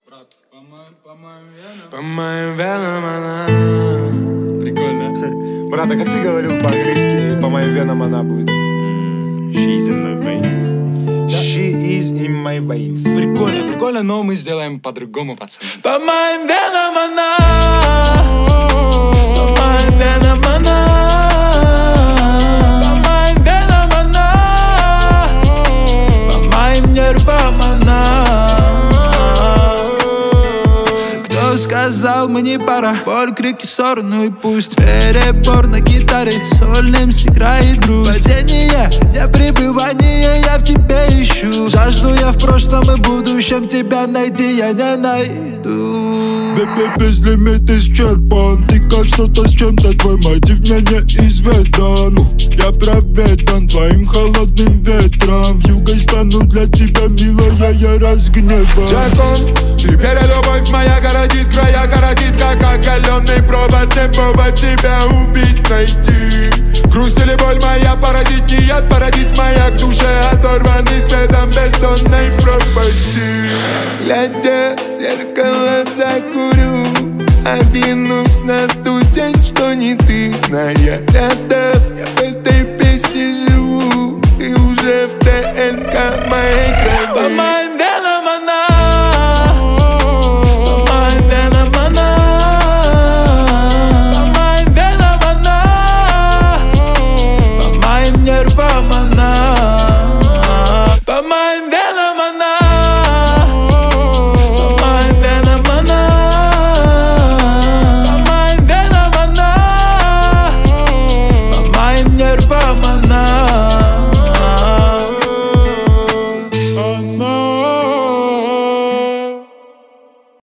По моим венам она. Прикольно. Брат, а как ты говорил по-английски, по моим венам она будет? She's in my veins. She is in my veins. Прикольно, прикольно, но мы сделаем по-другому, пацаны. По моим венам она. По моим венам она. По моим венам она. По моим нервам она. Кто сказал, мне пора? Боль, крики, ссоры, ну и пусть. Перебор на гитаре, сольным сыграет грусть. Падение, не пребывание, я в тебе ищу. Жажду я в прошлом и будущем, тебя найти я не найду. Весь лимит исчерпан. Ты как что-то с чем-то, твой мотив мне не изведан. Я пропитан твоим холодным ветром. Югой стану для тебя, милая, я разгневан. Джакон, теперь любовь моя городит края, городит как оголенный провод. Не повод тебя убить, найти. Грусть или боль моя породит, не яд породит моя к душе. Оторванный светом бездонной пропасти.